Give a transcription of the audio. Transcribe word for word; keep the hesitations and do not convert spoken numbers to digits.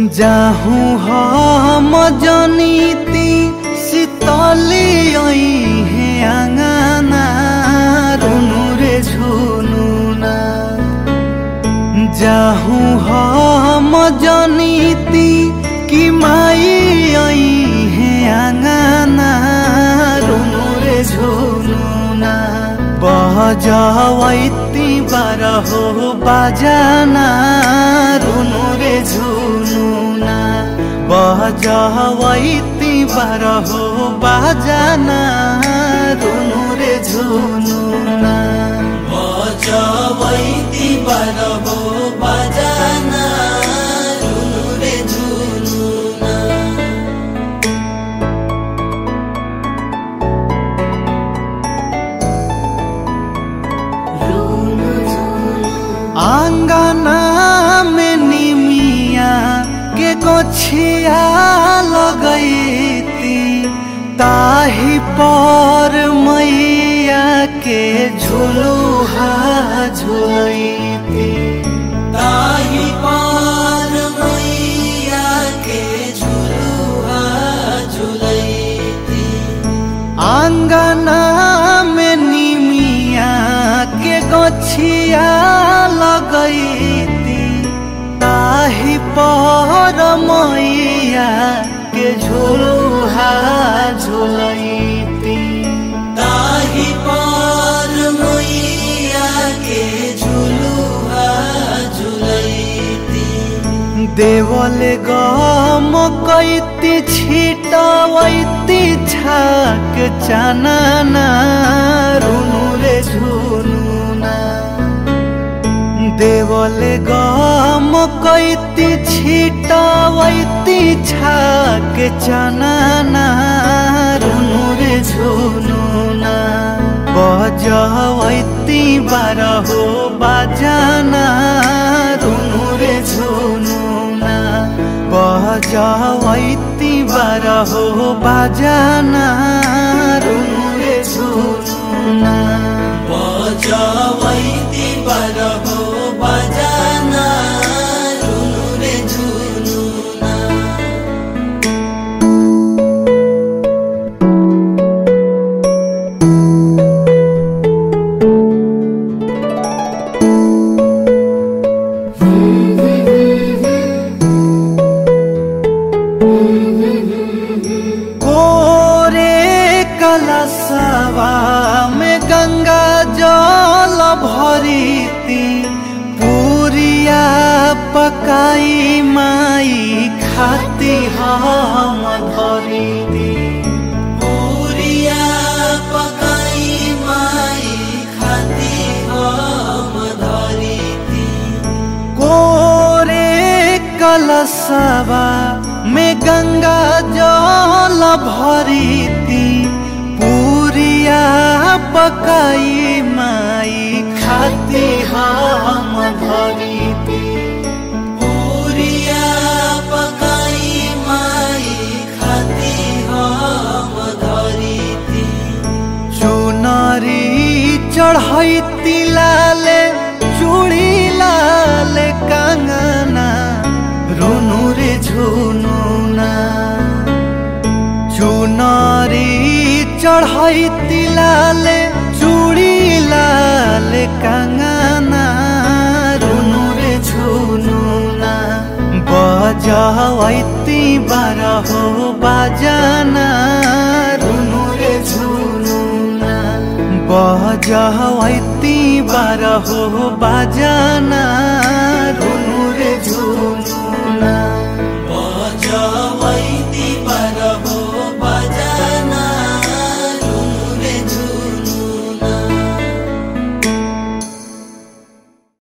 जाहू हम जनीती शीतली हे आंगना रुनु रे झुनुना। जाहू हम जनीती कि माई हे आंगना रुनु रे झुनुना। बजावैती बारहो बाजाना रुनु रे झुनुना। बजावैती बारहो बाजाना रुनु रे झुनुना। बजावैती बारहो बाजाना रुनु रे झुनुना। आंगना में निमिया के गोछिया लगैती ताही पर मैया के झुलुहा झुलैती। ताही पर मैया के झुलुहा झुलैती। आंगना में निमिया के गोछिया लगैती ताही पर मैया के झुलुहा झुलैती। ताही पर मैया के झुलुहा झुलैती। देवल गम कैती छिटवैती छाक चानना रुनु रे झुनुना। देवल गम कैती छिटवैती छाक चानना रुनु रे झुनुना। बजावैती बारहो बाजाना रुनु रे झुनुना। बजावैती बारहो बाजाना रुनु रे झुनुना। बजावैती बारहो बाजाना रुनु रे झुनुना। कलशवा में गंगा जल भरीती पूरिया पकाई माई खाती हम धरीती। पूरिया पकाई माई खाती हम धरीती। कोरे कलशवा में गंगा जल भरीती पूरिया पकाई माई खाती हम धरीती। पूरिया पकाई माई खाती हम धरीती। चुनरी चढ़ैती लाले चूड़ी लाले कंगना रुनु रे झुनुना। चुनरी चढ़ैती लाले चूड़ी लाले कंगना रुनु रे झुनुना। बजावैती बारहो बाजाना रुनु रे झुनुना। बजावैती बारहो बाजाना